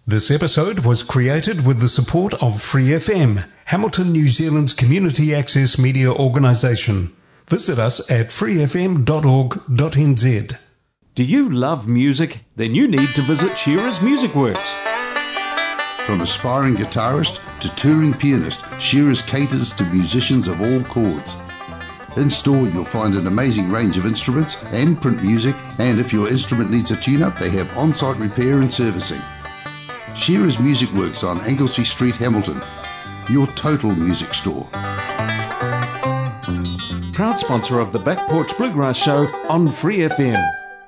This episode was created with the support of Free FM, Hamilton, New Zealand's community access media organisation. Visit us at freefm.org.nz. Do you love music? Then you need to visit Shearer's Music Works. From aspiring guitarist to touring pianist, Shearer's caters to musicians of all chords. In store, you'll find an amazing range of instruments and print music, and if your instrument needs a tune-up, they have on-site repair and servicing. Shearer's Music Works on Anglesey Street, Hamilton, your total music store. Proud sponsor of the Back Porch Bluegrass Show on Free FM.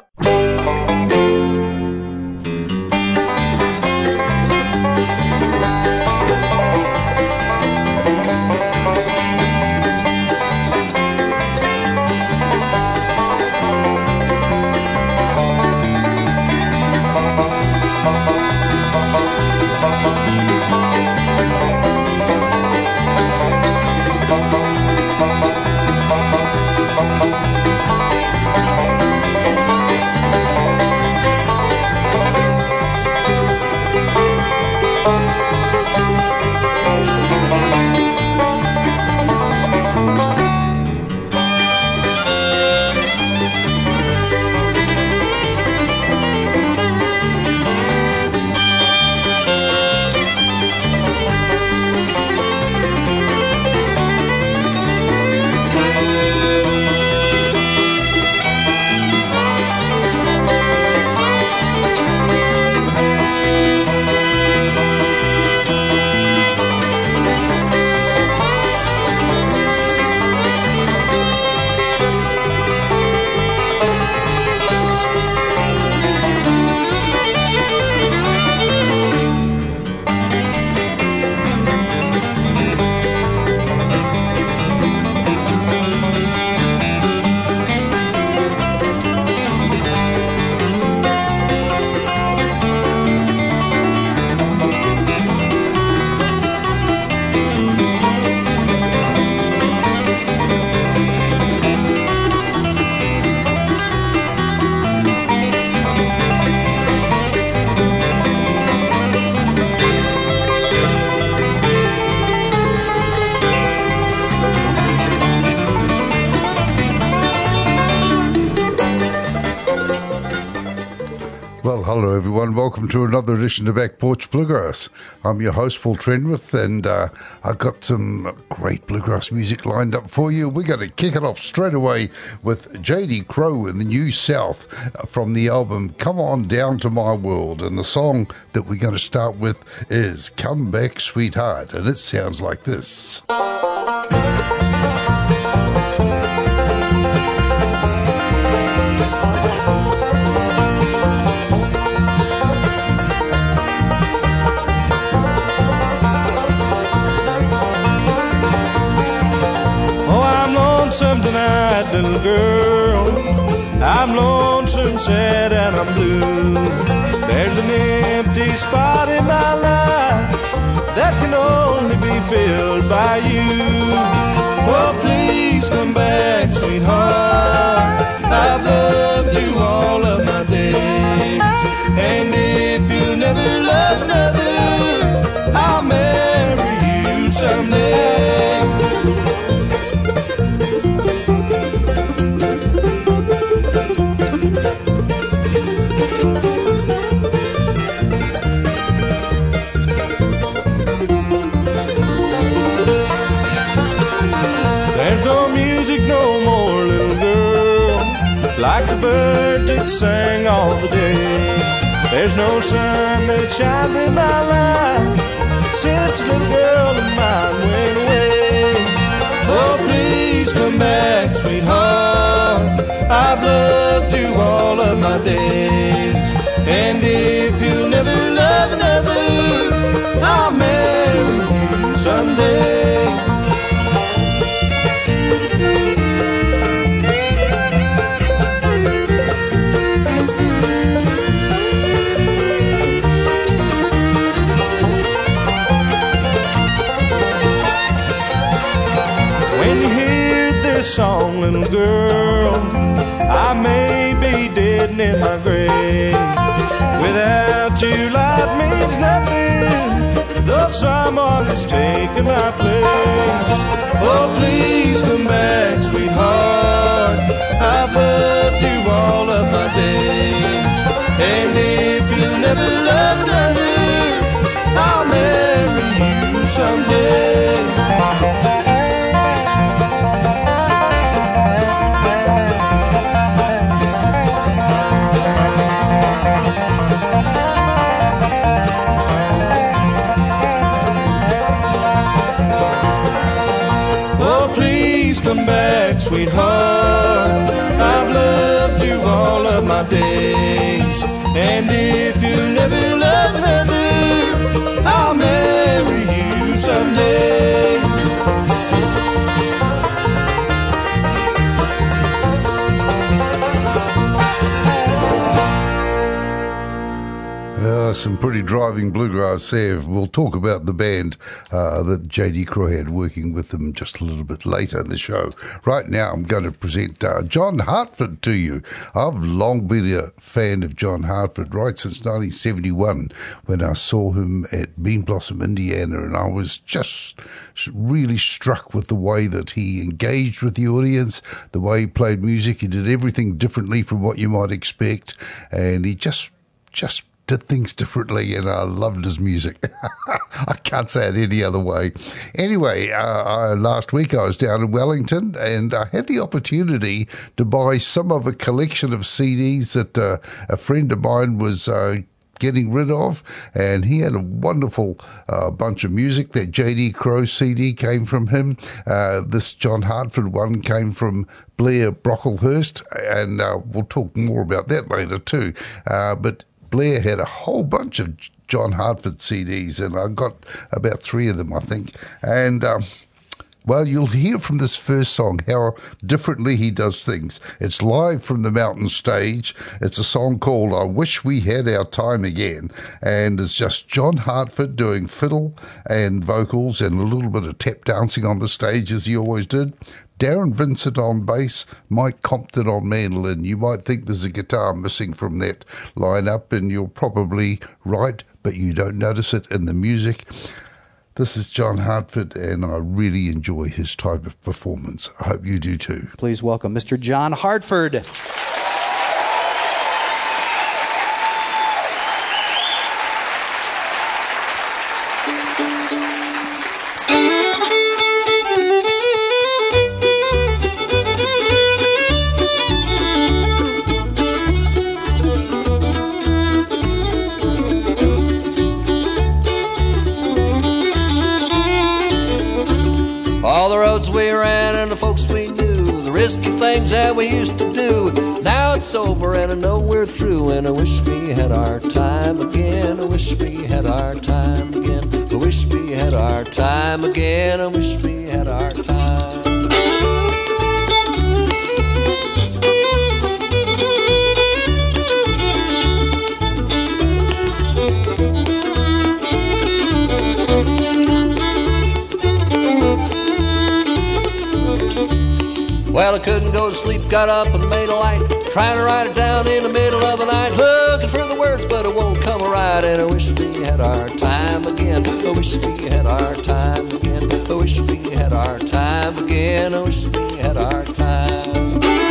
Hello everyone, welcome to another edition of Back Porch Bluegrass. I'm your host Paul Trenwith, and I've got some great bluegrass music lined up for you. We're going to kick it off straight away with J.D. Crowe in the New South from the album Come On Down to My World, and the song that we're going to start with is Come Back Sweetheart, and it sounds like this. Lonesome tonight, little girl. I'm lonesome, sad, and I'm blue. There's an empty spot in my life that can only be filled by you. Oh, please come back, sweetheart. I've loved you all of my days, and if you'll never love another, I'll marry you someday. Like the birds that sang all the day. There's no sun that shines in my life since the little girl of mine went away. Oh, please come back, sweetheart. I've loved you all of my days, and if you'll never love another, I'll marry you someday. Song, little girl, I may be dead and in my grave. Without you, life means nothing. someone has taken my place. Oh, please come back, sweetheart. I've loved you all of my days. And if you'll never love another, I'll marry you someday. Come back, sweetheart. I've loved you all of my days. And if you'll never love another, I'll marry you someday. Some pretty driving bluegrass there. We'll talk about the band that J.D. Crowe had working with them just a little bit later in the show. Right now, I'm going to present John Hartford to you. I've long been a fan of John Hartford, right since 1971, when I saw him at Bean Blossom, Indiana, and I was just really struck with the way that he engaged with the audience, the way he played music. He did everything differently from what you might expect, and he just did things differently, and I loved his music. I can't say it any other way. Anyway, last week I was down in Wellington, and I had the opportunity to buy some of a collection of CDs that a friend of mine was getting rid of, and he had a wonderful bunch of music. That J.D. Crowe CD came from him. This John Hartford one came from Blair Brocklehurst, and we'll talk more about that later too. But Blair had a whole bunch of John Hartford CDs, and I got about 3 of them, I think. And, well, you'll hear from this first song how differently he does things. It's live from the mountain stage. It's a song called I Wish We Had Our Time Again, and it's just John Hartford doing fiddle and vocals and a little bit of tap dancing on the stage, as he always did. Darren Vincent on bass, Mike Compton on mandolin. You might think there's a guitar missing from that lineup, and you're probably right, but you don't notice it in the music. This is John Hartford, and I really enjoy his type of performance. I hope you do too. Please welcome Mr. John Hartford. All the roads we ran and the folks we knew, the risky things that we used to do. Now it's over and I know we're through, and I wish we had our time again. I wish we had our time again. I wish we had our time again. I wish we had our time. Well, I couldn't go to sleep, got up and made a light, trying to write it down in the middle of the night, looking for the words, but it won't come right. And I wish we had our time again. I wish we had our time again. I wish we had our time again. I wish we had our time.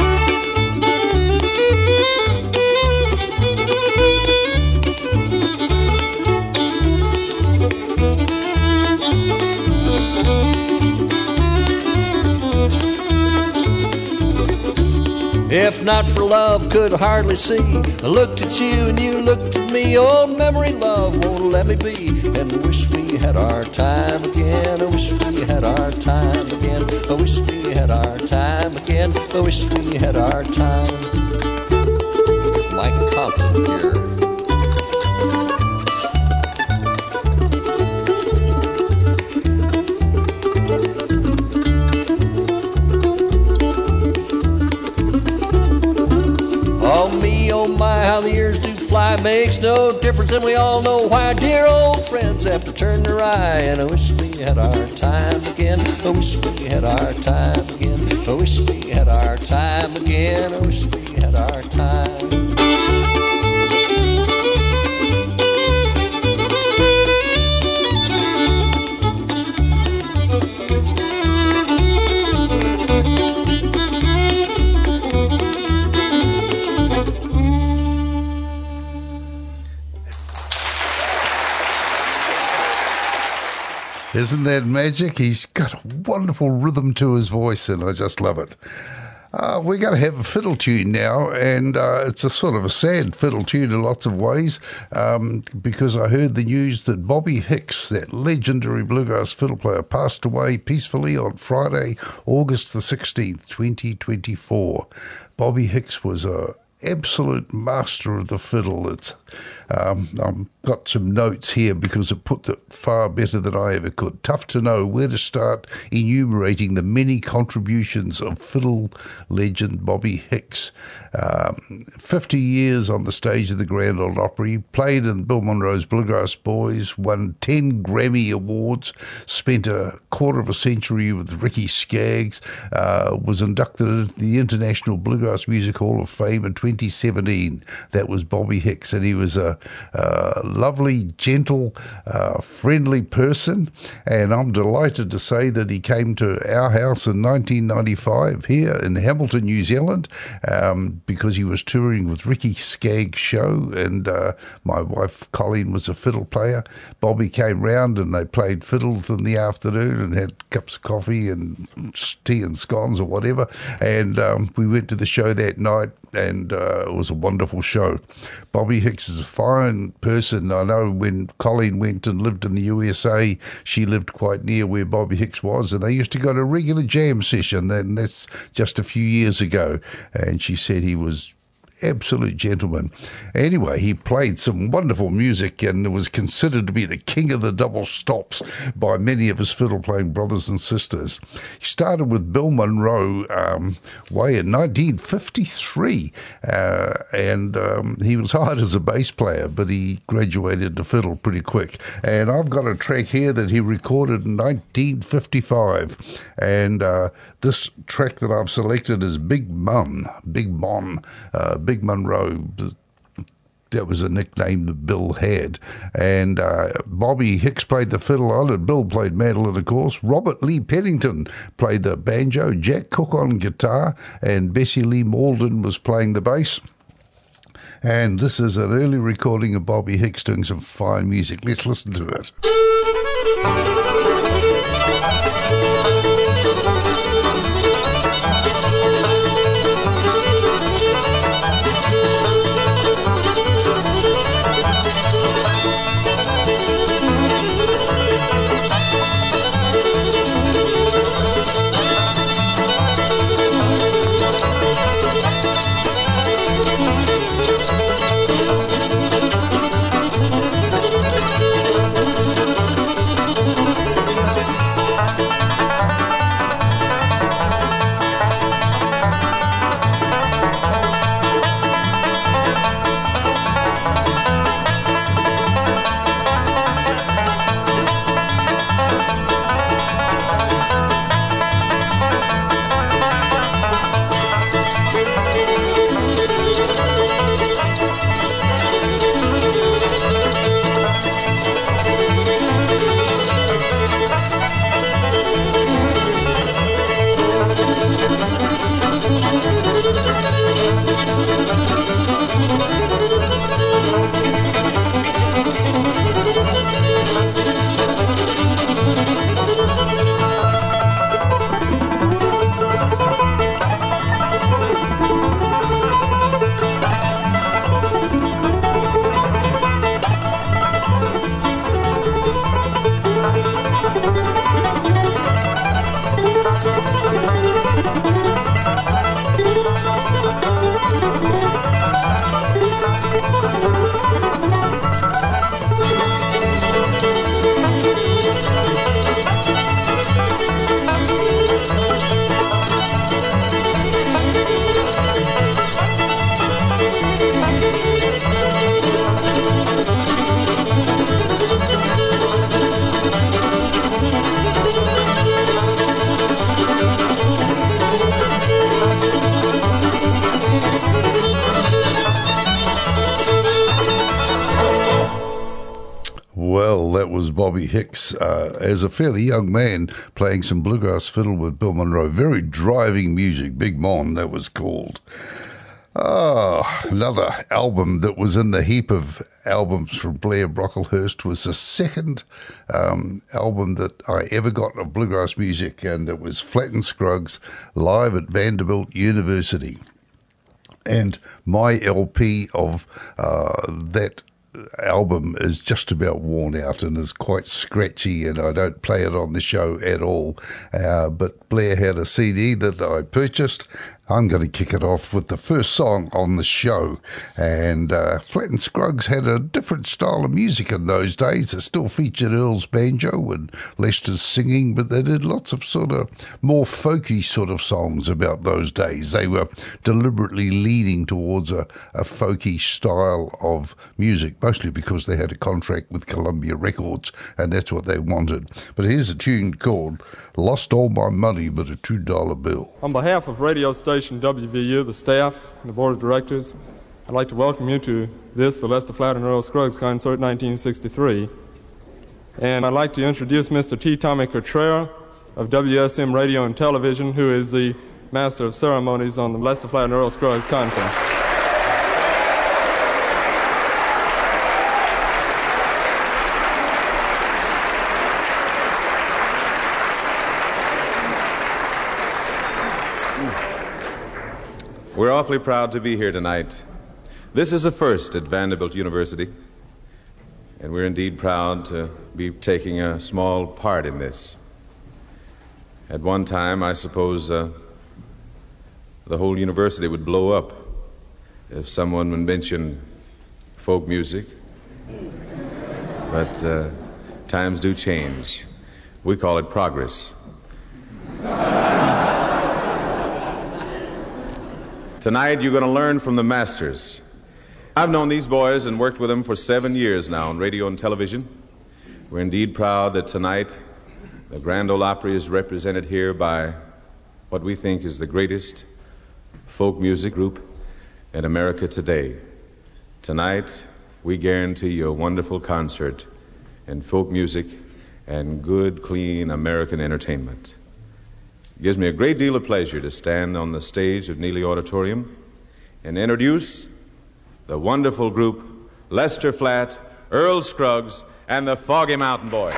If not for love, could hardly see. I looked at you and you looked at me. Old memory, love, won't let me be. And I wish we had our time again. I wish we had our time again. I wish we had our time again. I wish we had our time. Mike Compton here. Oh my, how the years do fly. Makes no difference, and we all know why. Dear old friends have to turn their eye. And I wish we had our time again. I wish we had our time again. I wish we had our time again. I wish we had our time. Isn't that magic? He's got a wonderful rhythm to his voice, and I just love it. We're going to have a fiddle tune now, and it's a sort of a sad fiddle tune in lots of ways, because I heard the news that Bobby Hicks, that legendary bluegrass fiddle player, passed away peacefully on Friday, August the 16th, 2024. Bobby Hicks was a absolute master of the fiddle. It's I've got some notes here because it put it far better than I ever could. Tough to know where to start enumerating the many contributions of fiddle legend Bobby Hicks. 50 years on the stage of the Grand Ole Opry, played in Bill Monroe's Bluegrass Boys, won 10 Grammy Awards, spent a quarter of a century with Ricky Skaggs, was inducted into the International Bluegrass Music Hall of Fame in 2017. That was Bobby Hicks, and he was a lovely, gentle, friendly person, and I'm delighted to say that he came to our house in 1995 here in Hamilton, New Zealand, because he was touring with Ricky Skaggs' show, and my wife Colleen was a fiddle player. Bobby came round and they played fiddles in the afternoon and had cups of coffee and tea and scones or whatever, and we went to the show that night, and it was a wonderful show. Bobby Hicks is a fine person. I know when Colleen went and lived in the USA, she lived quite near where Bobby Hicks was, and they used to go to a regular jam session, and that's just a few years ago, and she said he was absolute gentleman. Anyway, he played some wonderful music and was considered to be the king of the double stops by many of his fiddle playing brothers and sisters. He started with Bill Monroe way in 1953, and he was hired as a bass player, but he graduated to fiddle pretty quick. And I've got a track here that he recorded in 1955, and this track that I've selected is Big Mon, Big Monroe. That was a nickname that Bill had. And Bobby Hicks played the fiddle on it. Bill played mandolin, of course. Robert Lee Pennington played the banjo. Jack Cook on guitar. And Bessie Lee Malden was playing the bass. And this is an early recording of Bobby Hicks doing some fine music. Let's listen to it. Well, that was Bobby Hicks as a fairly young man playing some bluegrass fiddle with Bill Monroe. Very driving music. Big Mon, that was called. Oh, another album that was in the heap of albums from Blair Brocklehurst was the second album that I ever got of bluegrass music, and it was Flatt and Scruggs live at Vanderbilt University. And my LP of that album is just about worn out and is quite scratchy, and I don't play it on the show at all. But Blair had a CD that I purchased. I'm going to kick it off with the first song on the show. And Flatt and Scruggs had a different style of music in those days. It still featured Earl's banjo and Lester's singing, but they did lots of sort of more folky sort of songs about those days. They were deliberately leaning towards a folky style of music, mostly because they had a contract with Columbia Records, and that's what they wanted. But here's a tune called Lost All My Money But a $2 Bill. On behalf of radio station WVU, the staff, and the board of directors, I'd like to welcome you to this, the Lester Flatt and Earl Scruggs concert 1963. And I'd like to introduce Mr. T. Tommy Cotrera of WSM Radio and Television, who is the master of ceremonies on the Lester Flatt and Earl Scruggs concert. We're awfully proud to be here tonight. This is a first at Vanderbilt University, and we're indeed proud to be taking a small part in this. At one time, I suppose the whole university would blow up if someone would mention folk music. But times do change. We call it progress. Tonight, you're going to learn from the masters. I've known these boys and worked with them for 7 years now on radio and television. We're indeed proud that tonight the Grand Ole Opry is represented here by what we think is the greatest folk music group in America today. Tonight, we guarantee you a wonderful concert in folk music and good, clean American entertainment. It gives me a great deal of pleasure to stand on the stage of Neely Auditorium and introduce the wonderful group Lester Flatt, Earl Scruggs, and the Foggy Mountain Boys.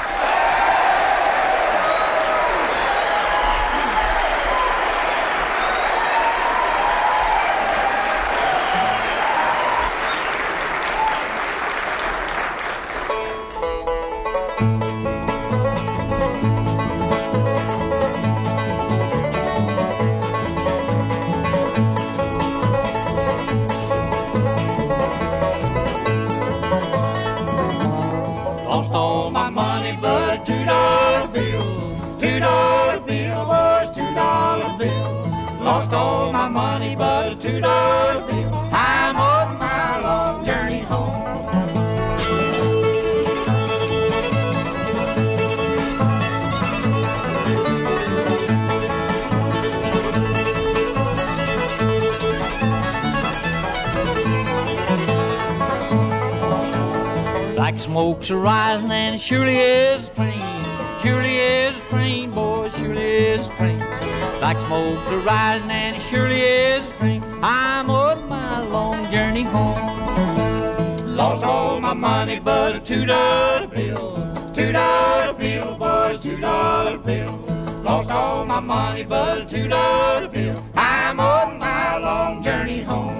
Smoke's a-rising and it surely is spring. Surely is spring, boys, surely is spring. Like smoke's a-rising and it surely is spring. I'm on my long journey home. Lost all my money but a $2 bill. $2 bill, boys, $2 bill. Lost all my money but a $2 bill. I'm on my long journey home.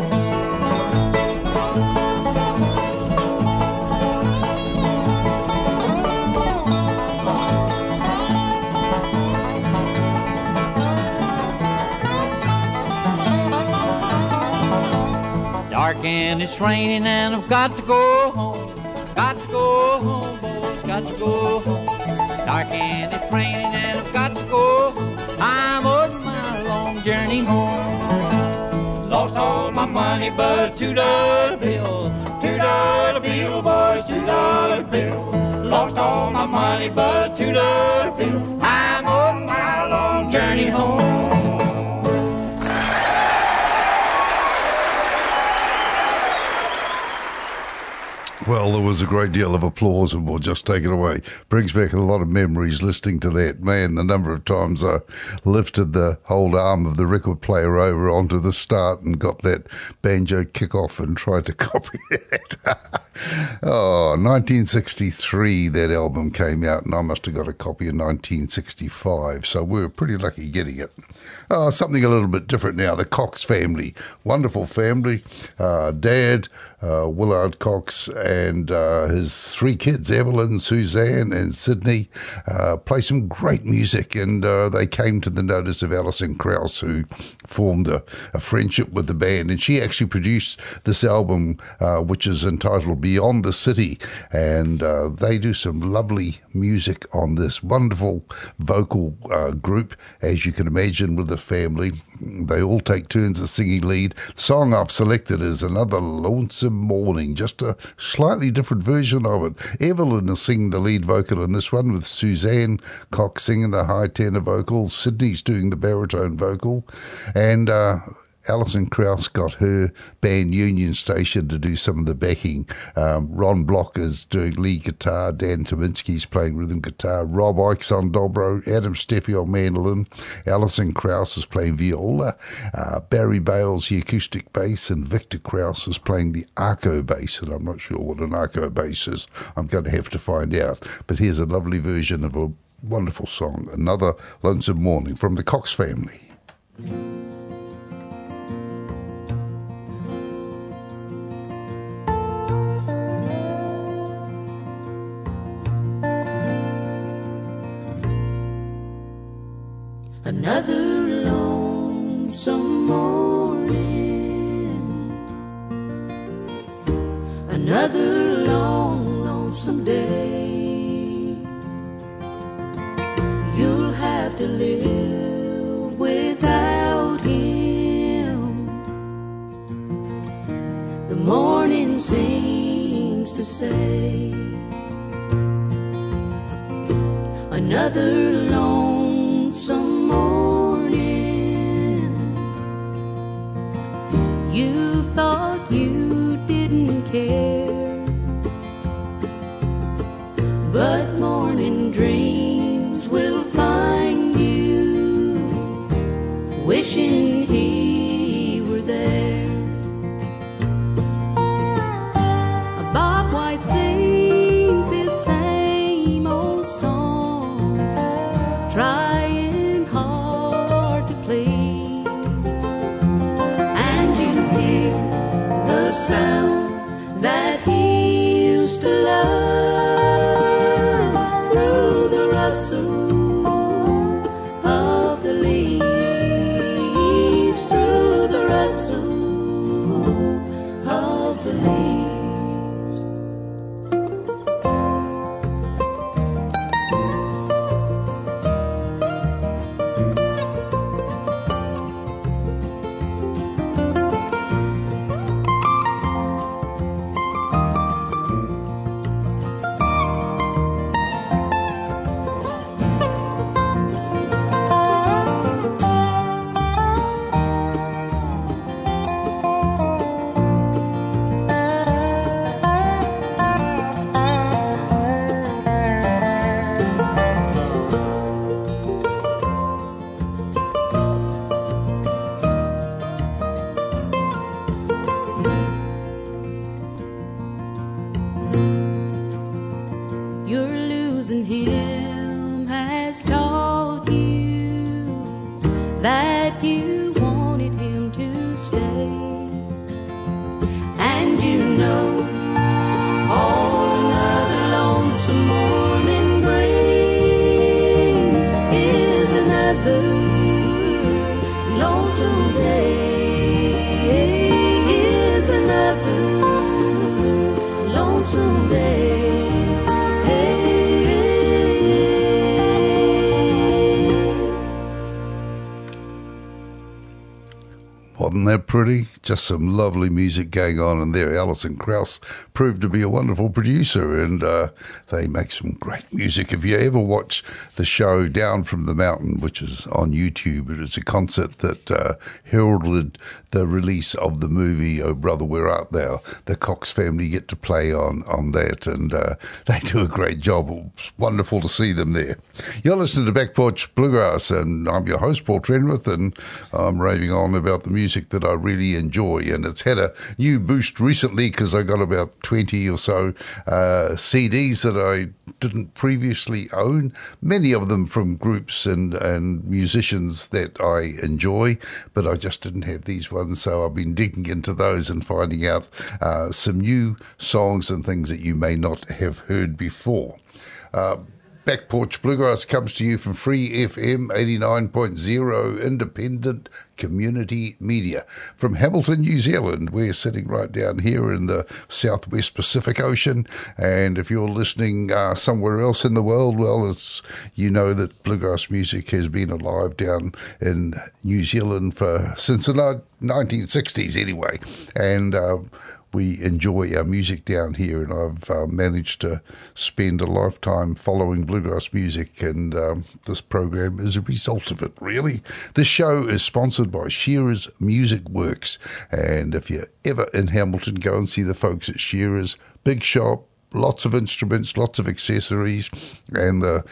Dark and it's raining and I've got to go home. Got to go home, boys, got to go home. Dark and it's raining and I've got to go home. I'm on my long journey home. Lost all my money but a $2 bill. $2 bill, boys, $2 bill. Lost all my money but a $2 bill. I'm on my long journey home. Well, Well, there was a great deal of applause, and we'll just take it away. Brings back a lot of memories listening to that. Man, the number of times I lifted the old arm of the record player over onto the start and got that banjo kick-off and tried to copy that. 1963, that album came out, and I must have got a copy in 1965, so we were pretty lucky getting it. Something a little bit different now, the Cox family. Wonderful family. Dad, Willard Cox, and his three kids, Evelyn, Suzanne, and Sydney, play some great music, and they came to the notice of Alison Krauss, who formed a friendship with the band, and she actually produced this album, which is entitled Beyond the City, and they do some lovely music on this wonderful vocal group, as you can imagine, with the family. They all take turns of singing lead. The song I've selected is Another Lonesome Morning, just a slightly different version of it. Evelyn is singing the lead vocal in this one, with Suzanne Cox singing the high tenor vocal, Sydney's doing the baritone vocal, and Alison Krauss got her band Union Station to do some of the backing. Ron Block is doing lead guitar, Dan Tominski's playing rhythm guitar, Rob Ikes on dobro, Adam Steffi on mandolin, Alison Krauss is playing viola, Barry Bales the acoustic bass, and Victor Krauss is playing the arco bass, and I'm not sure what an arco bass is. I'm going to have to find out. But here's a lovely version of a wonderful song, Another Lonesome Morning, from the Cox family. Another lonesome morning, another long, lonesome day. You'll have to live without him. The morning seems to say, another lonesome morning. You thought you didn't care, but morning dreams will find you wishing he were there. Bob White sings his same old song, trying hard to please, and you hear the sound that he used to love through the rustle of the leaves, through the rustle of the leaves. You're losing him has taught you that you wanted him to stay, and you know all another lonesome morning brings is another lonesome day, is another lonesome day. that pretty? Just some lovely music going on in there. Alison Krauss proved to be a wonderful producer, and they make some great music. If you ever watch the show Down from the Mountain, which is on YouTube, it's a concert that heralded the release of the movie Oh Brother, Where Art Thou? The Cox family get to play on that, and they do a great job. It's wonderful to see them there. You're listening to Back Porch Bluegrass, and I'm your host, Paul Trenwith, and I'm raving on about the music that I really enjoy, and it's had a new boost recently because I got about 20 or so CDs that I didn't previously own, many of them from groups and musicians that I enjoy, but I just didn't have these ones, so I've been digging into those and finding out some new songs and things that you may not have heard before. Back Porch Bluegrass comes to you from Free FM 89.0 independent community media. From Hamilton, New Zealand, we're sitting right down here in the Southwest Pacific Ocean, and if you're listening somewhere else in the world, well, you know that bluegrass music has been alive down in New Zealand since the 1960s anyway, and we enjoy our music down here, and I've managed to spend a lifetime following bluegrass music, and this program is a result of it, really. This show is sponsored by Shearer's Music Works, and if you're ever in Hamilton, go and see the folks at Shearer's. Big shop, lots of instruments, lots of accessories, and the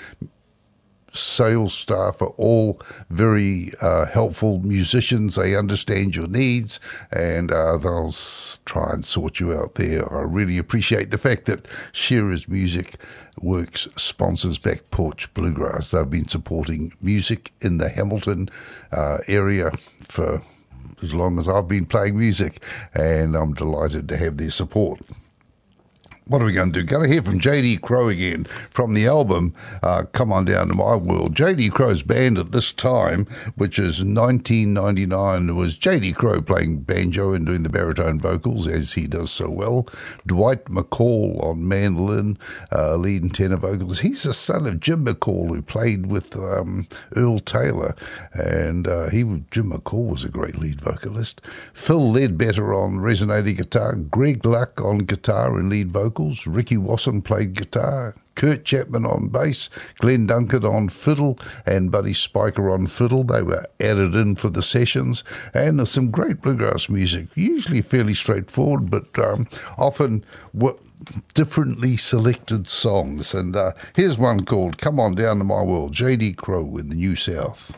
sales staff are all very helpful musicians. They understand your needs, and they'll try and sort you out there. I really appreciate the fact that Shearer's Music Works sponsors Back Porch Bluegrass. They've been supporting music in the Hamilton area for as long as I've been playing music, and I'm delighted to have their support. What are we going to do? Going to hear from J.D. Crowe again from the album Come On Down to My World. J.D. Crowe's band at this time, which is 1999, was J.D. Crowe playing banjo and doing the baritone vocals, as he does so well. Dwight McCall on mandolin, lead and tenor vocals. He's the son of Jim McCall, who played with Earl Taylor, and Jim McCall was a great lead vocalist. Phil Ledbetter on resonating guitar, Greg Luck on guitar and lead vocals, Ricky Wasson played guitar, Kurt Chapman on bass, Glenn Duncard on fiddle, and Buddy Spiker on fiddle. They were added in for the sessions, and there's some great bluegrass music, usually fairly straightforward, but often differently selected songs. And here's one called Come On Down to My World, J.D. Crowe in the New South.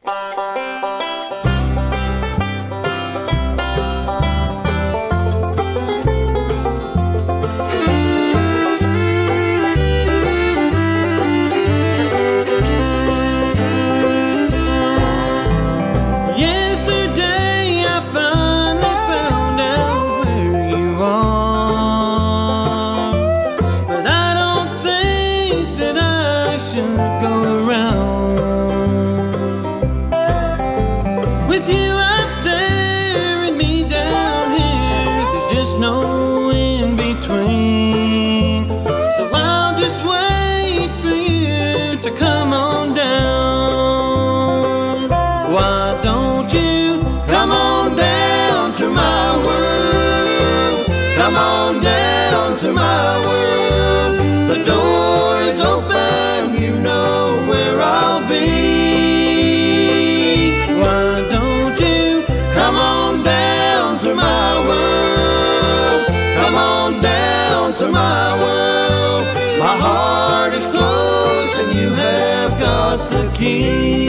Come on down to my world. The door is open, you know where I'll be. Why don't you come on down to my world? Come on down to my world. My heart is closed and you have got the key.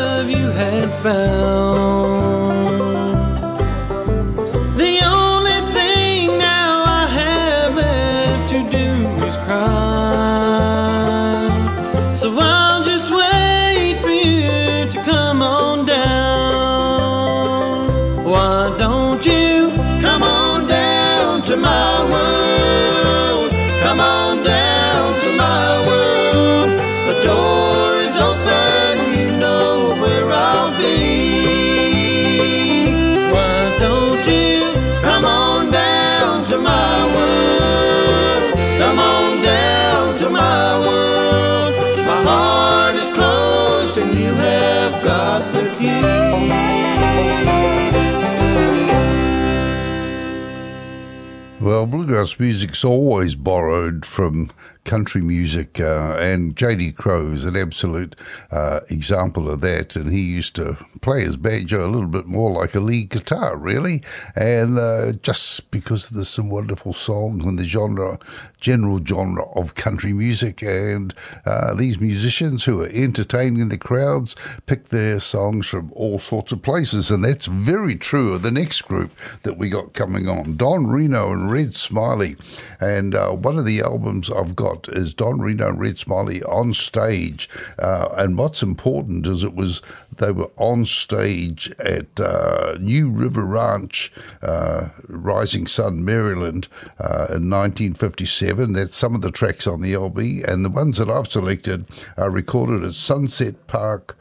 found. The only and you have got the key. Well, bluegrass music's always borrowed from country music, and J.D. Crowe is an absolute example of that, and he used to play his banjo a little bit more like a lead guitar, really, and just because there's some wonderful songs in the general genre of country music, and these musicians who are entertaining the crowds pick their songs from all sorts of places, and that's very true of the next group that we got coming on, Don Reno and Red Smiley, and one of the albums I've got is Don Reno and Red Smiley on stage, and what's important is they were on stage at New River Ranch, Rising Sun, Maryland, in 1957. That's some of the tracks on the LP, and the ones that I've selected are recorded at Sunset Park,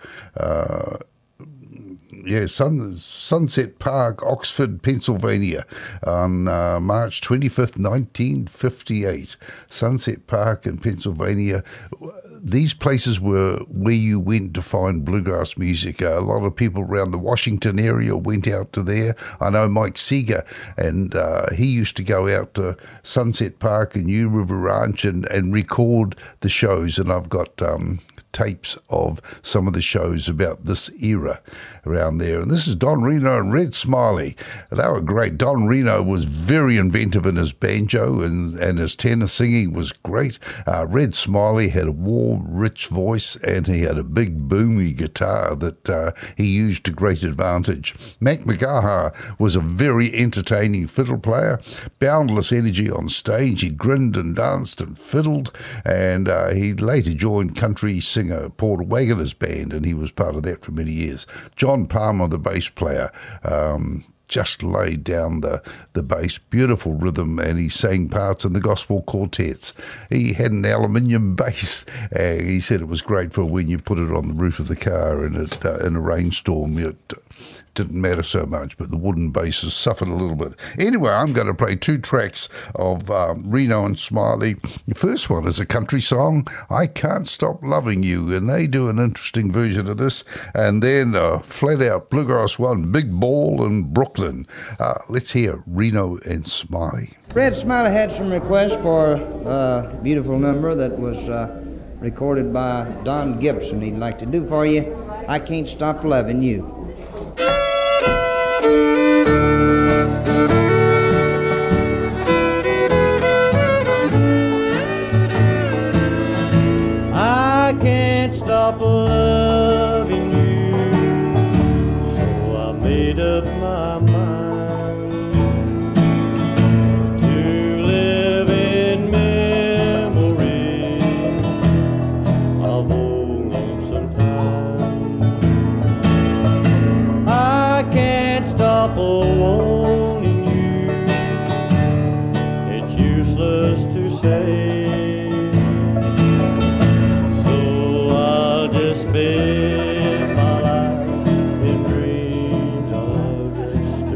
Sunset Park, Oxford, Pennsylvania, on March 25th, 1958. Sunset Park in Pennsylvania. These places were where you went to find bluegrass music. A lot of people around the Washington area went out to there. I know Mike Seeger, and he used to go out to Sunset Park and New River Ranch and record the shows, and I've got tapes of some of the shows about this era around there. And this is Don Reno and Red Smiley. They were great. Don Reno was very inventive in his banjo, and his tenor singing was great. Red Smiley had a warm, rich voice, and he had a big, boomy guitar that he used to great advantage. Mac McGaha was a very entertaining fiddle player, boundless energy on stage. He grinned and danced and fiddled, and he later joined country singer Porter Wagoner's band, and he was part of that for many years. John Palmer, the bass player, just laid down the bass, beautiful rhythm, and he sang parts in the gospel quartets. He had an aluminium bass, and he said it was great for when you put it on the roof of the car in a rainstorm. It didn't matter so much, but the wooden basses suffered a little bit. Anyway, I'm going to play two tracks of Reno and Smiley. The first one is a country song, I Can't Stop Loving You, and they do an interesting version of this, and then a flat-out bluegrass one, Big Ball in Brooklyn. Let's hear Reno and Smiley. Red Smiley had some requests for a beautiful number that was recorded by Don Gibson. He'd like to do for you, I Can't Stop Loving You. I can't stop loving you, so I made up my mind to live in memory of old lonesome time. I can't stop wanting you, it's useless to say. Spend my life in dreams of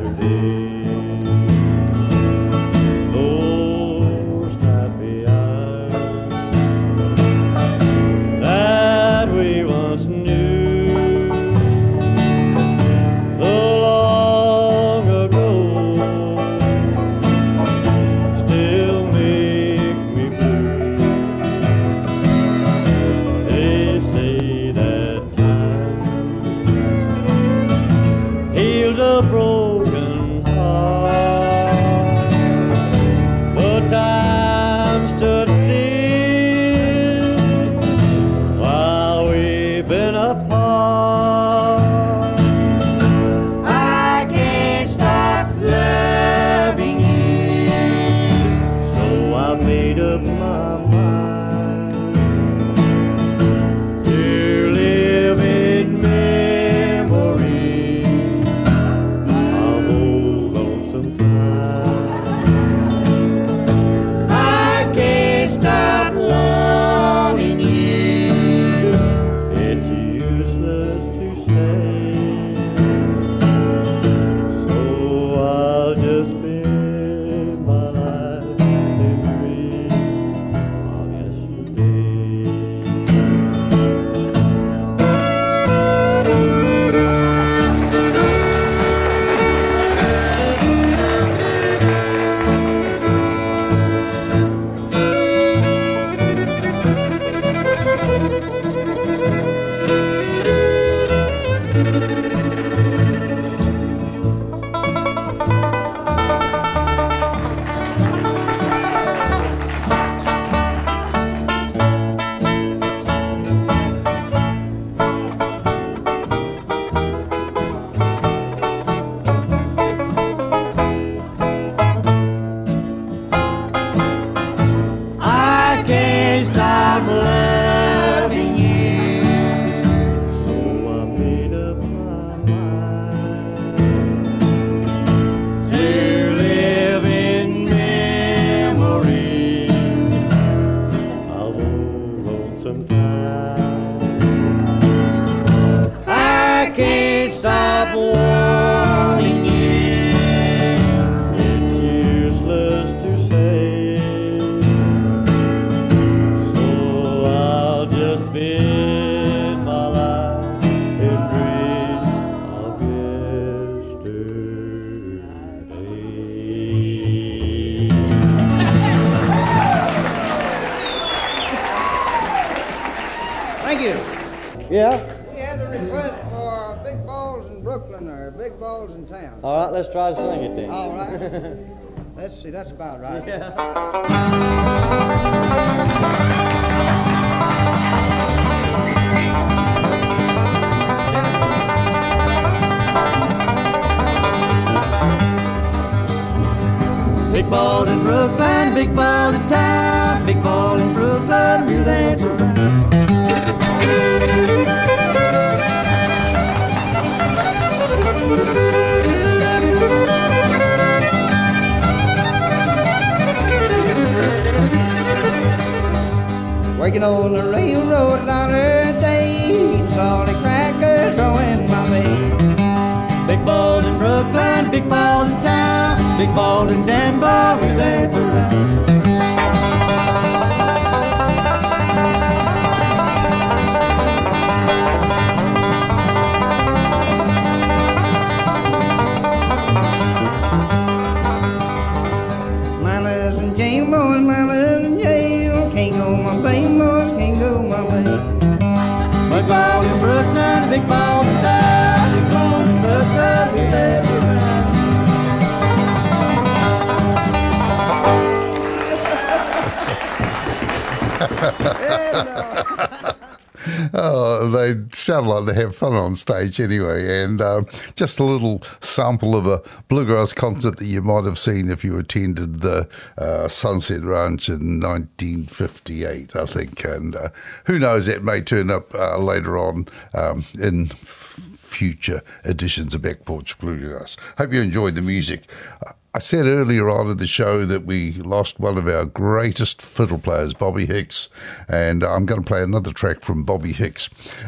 Yeah? We had a request for big balls in Brooklyn or big balls in town. All right, let's try to sing it then. All right. Let's see, that's about right. Yeah. Big ball in Brooklyn, big ball in town, big ball in Brooklyn, we'll dance around. Working on the railroad another day, saw the crackers going my way. Big ball in Brooklyn, big ball in town, big ball in Denver, we'll dance around. Milers and jail boys, milers in jail, can't go my way, boys, can't go my way. Big ball in Brooklyn, big ball in town, big ball in Brooklyn, we'll dance around. Oh, they sound like they have fun on stage anyway. And just a little sample of a bluegrass concert that you might have seen if you attended the Sunset Ranch in 1958, I think. And who knows, that may turn up later on in future editions of Back Porch Bluegrass. Hope you enjoyed the music. I said earlier on in the show that we lost one of our greatest fiddle players, Bobby Hicks, and I'm going to play another track from Bobby Hicks.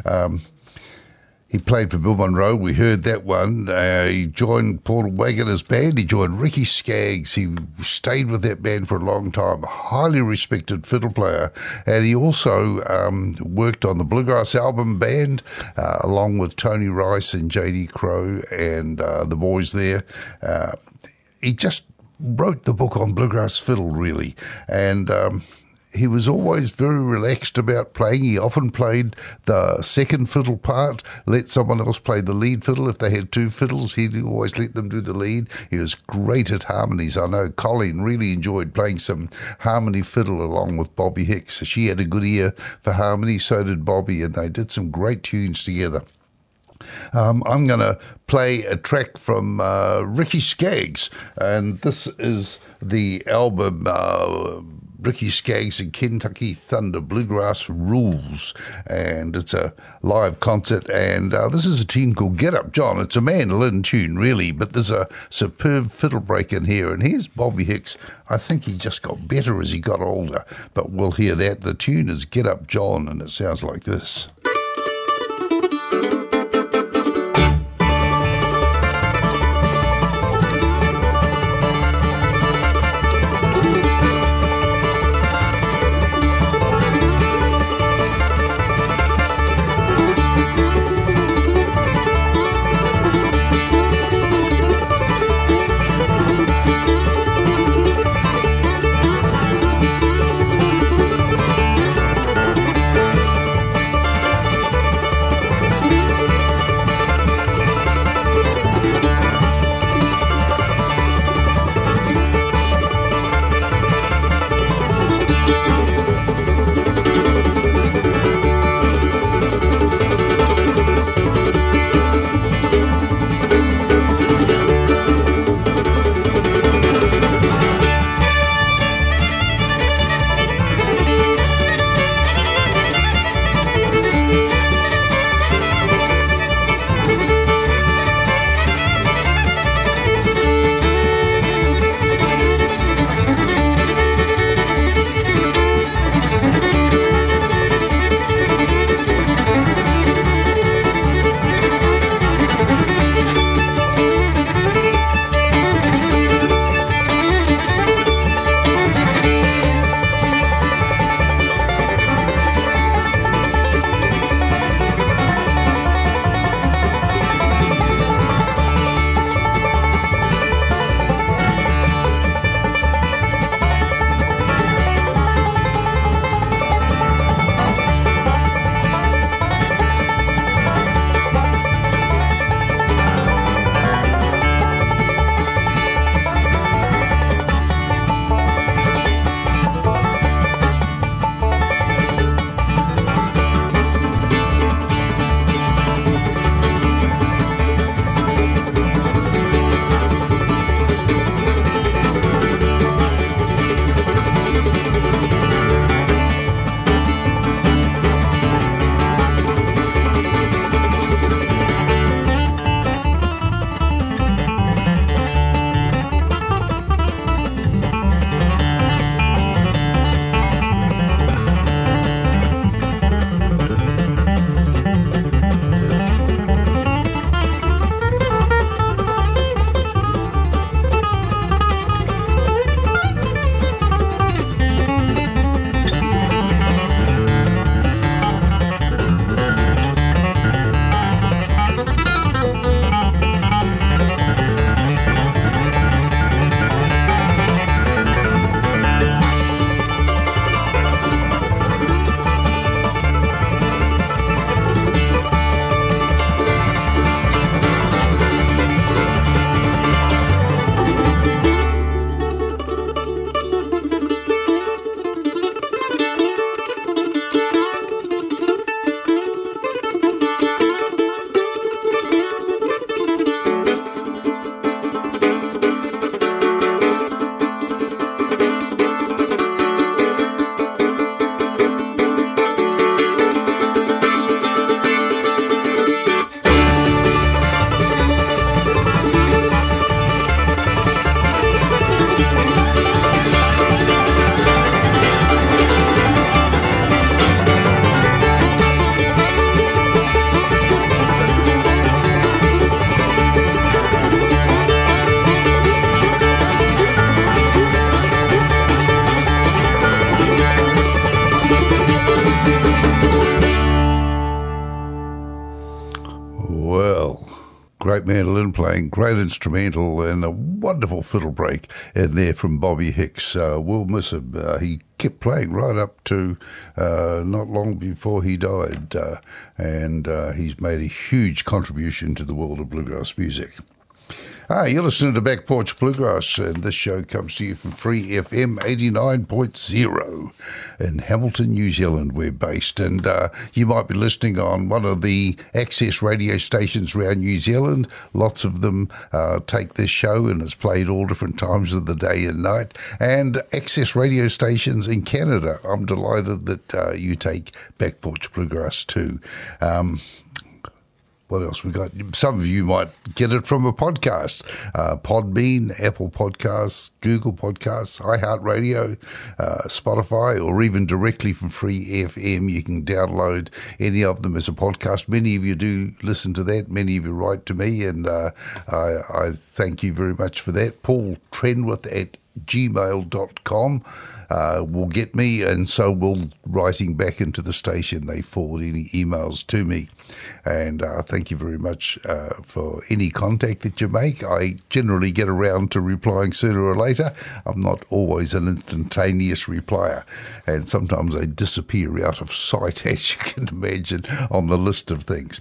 He played for Bill Monroe. We heard that one. He joined Paul Waggoner's band. He joined Ricky Skaggs. He stayed with that band for a long time. A highly respected fiddle player. And he also worked on the Bluegrass Album Band along with Tony Rice and J.D. Crowe and the boys there. He just wrote the book on bluegrass fiddle, really. And he was always very relaxed about playing. He often played the second fiddle part, let someone else play the lead fiddle. If they had two fiddles, he'd always let them do the lead. He was great at harmonies. I know Colleen really enjoyed playing some harmony fiddle along with Bobby Hicks. She had a good ear for harmony, so did Bobby, and they did some great tunes together. I'm going to play a track from Ricky Skaggs, and this is the album Ricky Skaggs and Kentucky Thunder Bluegrass Rules, and it's a live concert, and this is a tune called Get Up John. It's a mandolin tune, really, but there's a superb fiddle break in here, and here's Bobby Hicks. I think he just got better as he got older, but we'll hear that. The tune is Get Up John, and it sounds like this. Well, great mandolin playing, great instrumental, and a wonderful fiddle break in there from Bobby Hicks. We'll miss him. He kept playing right up to not long before he died, and he's made a huge contribution to the world of bluegrass music. You're listening to Back Porch Bluegrass, and this show comes to you from Free FM 89.0 in Hamilton, New Zealand. We're based, and you might be listening on one of the access radio stations around New Zealand. Lots of them take this show, and it's played all different times of the day and night. And access radio stations in Canada. I'm delighted that you take Back Porch Bluegrass too. What else we got? Some of you might get it from a podcast. Podbean, Apple Podcasts, Google Podcasts, iHeartRadio, Spotify, or even directly from Free FM. You can download any of them as a podcast. Many of you do listen to that. Many of you write to me, and I thank you very much for that. Paul Trenwith at gmail.com will get me, and so will writing back into the station. They forward any emails to me, and thank you very much for any contact that you make. I generally get around to replying sooner or later. I'm not always an instantaneous replier, and sometimes I disappear out of sight, as you can imagine, on the list of things.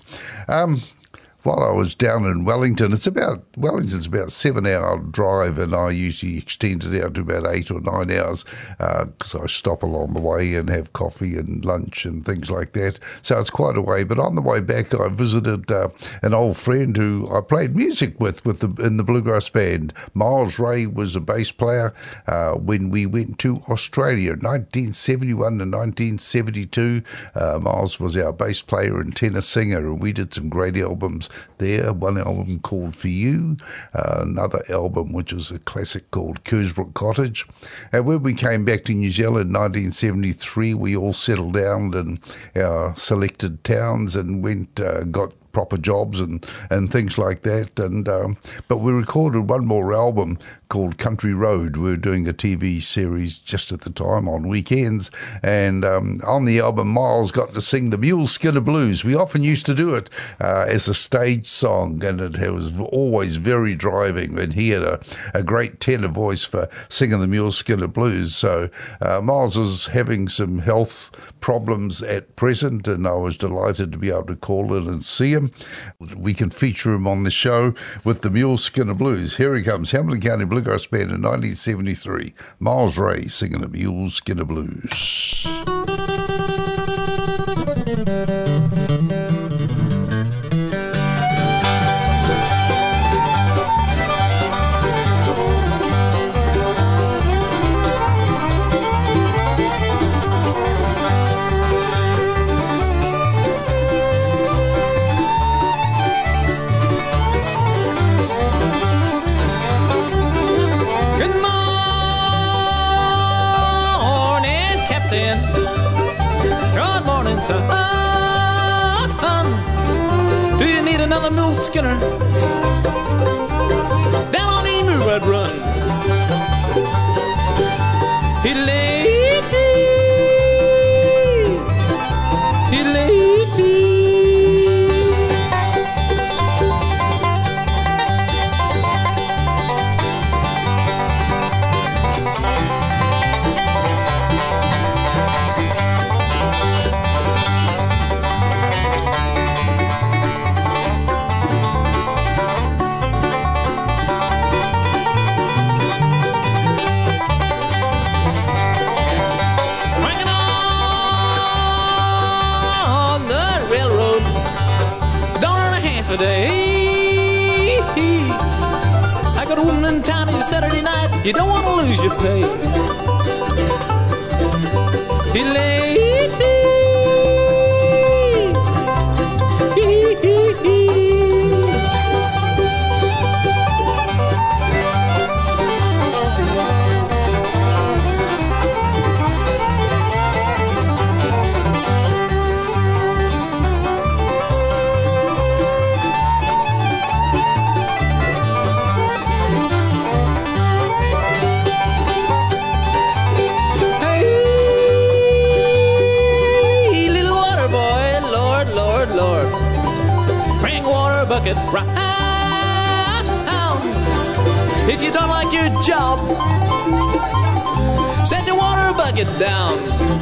While I was down in Wellington, Wellington's about 7-hour drive, and I usually extend it out to about 8 or 9 hours because I stop along the way and have coffee and lunch and things like that. So it's quite a way. But on the way back, I visited an old friend who I played music with in the bluegrass band. Miles Ray was a bass player when we went to Australia in 1971 and 1972. Miles was our bass player and tenor singer, and we did some great albums there. One album called For You, another album which was a classic called Kersbrook Cottage. And when we came back to New Zealand in 1973, we all settled down in our selected towns and got proper jobs and things like that. And but we recorded one more album called Country Road. We were doing a TV series just at the time on weekends, and on the album, Miles got to sing the Mule Skinner Blues. We often used to do it as a stage song, and it was always very driving, and he had a great tenor voice for singing the Mule Skinner Blues. So Miles was having some health problems at present, and I was delighted to be able to call in and see him. We can feature him on the show with the Mule Skinner Blues. Here he comes, Hamilton County Bluegrass Band in 1973. Miles Ray singing the Mule Skinner Blues. Son, do you need another Mule Skinner? Down on Emu I'd run. I got a woman in town every Saturday night. You don't want to lose your pay. bucket round. If you don't like your job, set your water bucket down.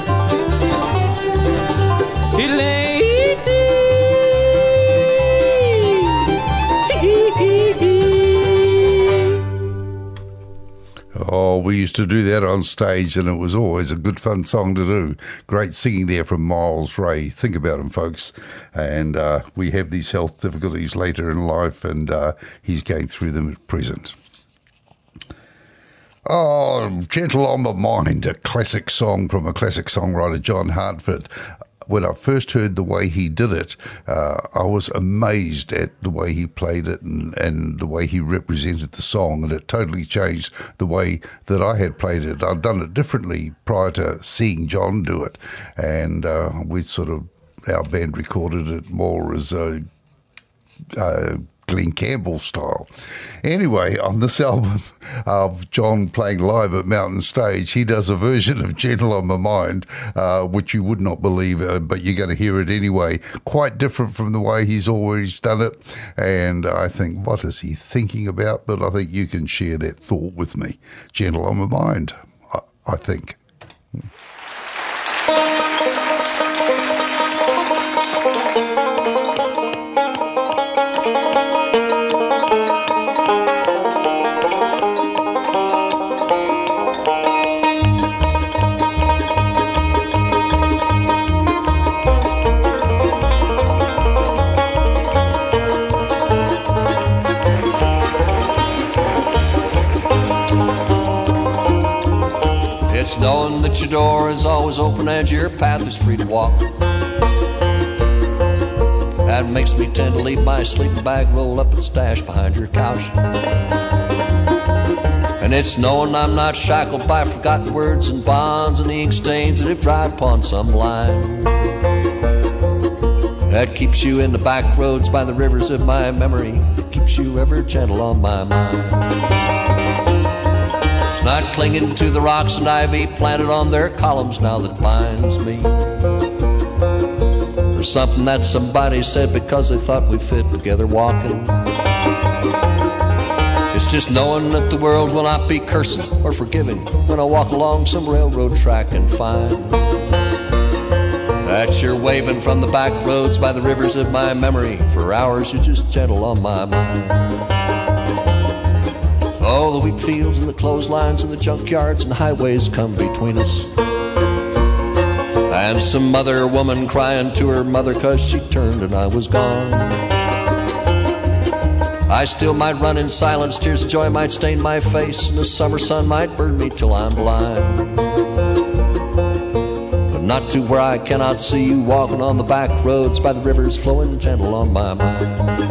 Oh, we used to do that on stage, and it was always a good fun song to do. Great singing there from Miles Ray. Think about him, folks. And we have these health difficulties later in life, and he's going through them at present. Oh, Gentle on My Mind, a classic song from a classic songwriter, John Hartford. When I first heard the way he did it, I was amazed at the way he played it and the way he represented the song, and it totally changed the way that I had played it. I'd done it differently prior to seeing John do it, and we sort of, our band recorded it more as a Glenn Campbell style. Anyway, on this album of John playing live at Mountain Stage, he does a version of Gentle on My Mind, which you would not believe, but you're going to hear it anyway. Quite different from the way he's always done it. And I think, what is he thinking about? But I think you can share that thought with me. Gentle on My Mind, I think. It's knowing that your door is always open and your path is free to walk. That makes me tend to leave my sleeping bag roll up and stash behind your couch. And it's knowing I'm not shackled by forgotten words and bonds and the ink stains that have dried upon some line. That keeps you in the back roads by the rivers of my memory. That keeps you ever gentle on my mind. Not clinging to the rocks and ivy planted on their columns now that binds me, or something that somebody said because they thought we fit together walking. It's just knowing that the world will not be cursing or forgiving when I walk along some railroad track and find that you're waving from the back roads by the rivers of my memory. For hours you're just gentle on my mind. Oh, the wheat fields and the clotheslines and the junkyards and the highways come between us. And some mother woman crying to her mother 'cause she turned and I was gone. I still might run in silence, tears of joy might stain my face, and the summer sun might burn me till I'm blind. But not to where I cannot see you walking on the back roads by the rivers flowing gentle on my mind.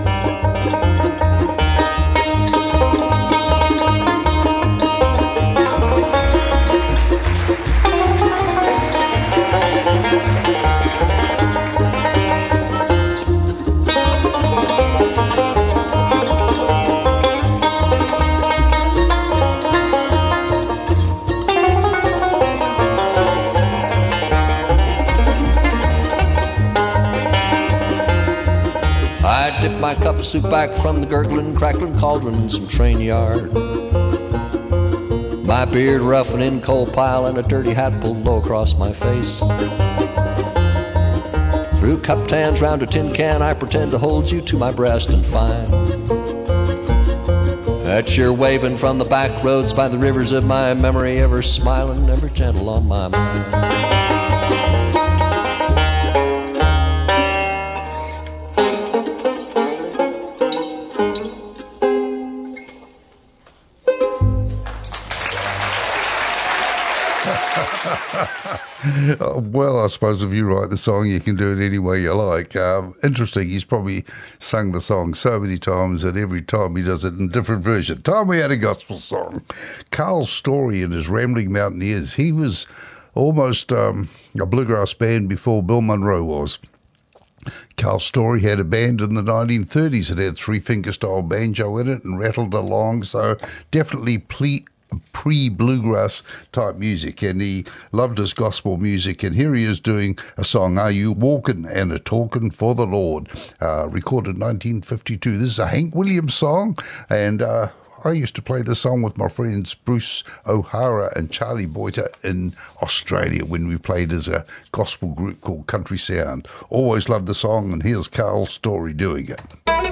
My cup of soup back from the gurgling, crackling cauldron in some train yard. My beard rough and in coal pile and a dirty hat pulled low across my face. Through cup tans round a tin can I pretend to hold you to my breast and find that you're waving from the back roads by the rivers of my memory, ever smiling, ever gentle on my mind. Well, I suppose if you write the song, you can do it any way you like. Interesting, he's probably sung the song so many times that every time he does it in a different version. Time we had a gospel song. Carl Story and his Rambling Mountaineers. He was almost a bluegrass band before Bill Monroe was. Carl Story had a band in the 1930s that had three-finger style banjo in it and rattled along, so definitely pre-bluegrass type music, and he loved his gospel music, and here he is doing a song, Are You Walking and a Talking for the Lord, recorded 1952. This is a Hank Williams song, and I used to play this song with my friends Bruce O'Hara and Charlie Boyter in Australia when we played as a gospel group called Country Sound. Always loved the song, and here's Carl Story doing it.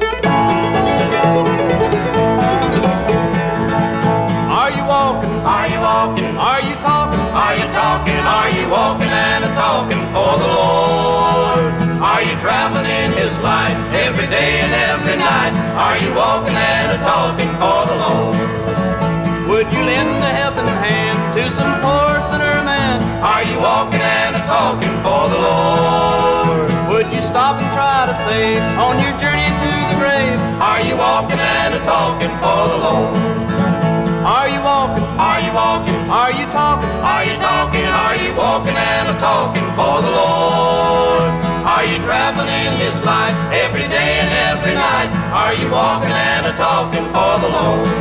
Are you walking? Are you walking? Are you talking? Are you talking? Are you walking and a talking for the Lord? Are you traveling in His light every day and every night? Are you walking and a talking for the Lord? Would you lend a helping hand to some poor sinner man? Are you walking and a talking for the Lord? Would you stop and try to save on your journey to the grave? Are you walking and a talking for the Lord? Are you walking? Are you walking? Are you talking? Are you talking? Are you walking and a talking for the Lord? Are you traveling in His light every day and every night? Are you walking and a talking for the Lord?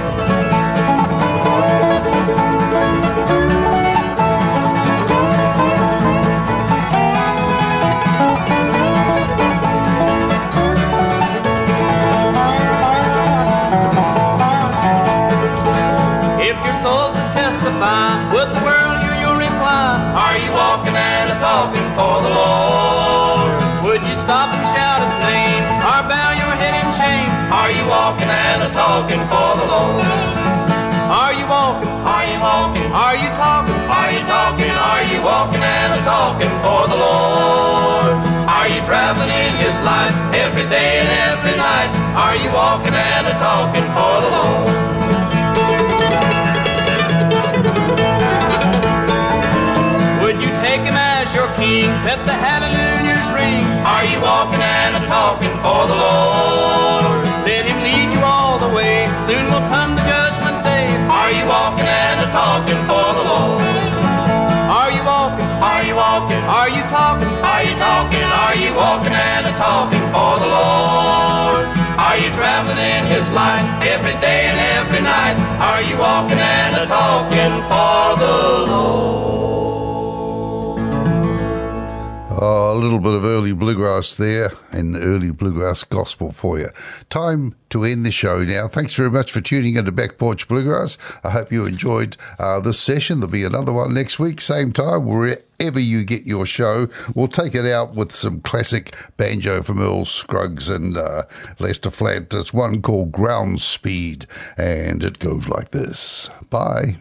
With the world hear your reply? Are you walking and a talking for the Lord? Would you stop and shout His name or bow your head in shame? Are you walking and a talking for the Lord? Are you walking? Are you walking? Are you talking? Are you talking? Are you walking and a talking for the Lord? Are you traveling in His light every day and every night? Are you walking and a talking for the Lord? Would you take Him as your King? Let the hallelujahs ring. Are you walking and a talking for the Lord? Let Him lead you all the way. Soon will come the judgment day. Are you walking and a talking for the Lord? Are you walking? Are you walking? Are you talking? Are you talking? Are you walking and a talking for the Lord? Are you traveling in His light every day and every night? Are you walking and a talking for the Lord? Oh, a little bit of early bluegrass there and early bluegrass gospel for you. Time to end the show now. Thanks very much for tuning into Back Porch Bluegrass. I hope you enjoyed this session. There'll be another one next week, same time, wherever you get your show. We'll take it out with some classic banjo from Earl Scruggs and Lester Flatt. There's one called Ground Speed, and it goes like this. Bye.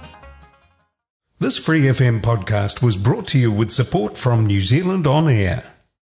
This Free FM podcast was brought to you with support from New Zealand On Air.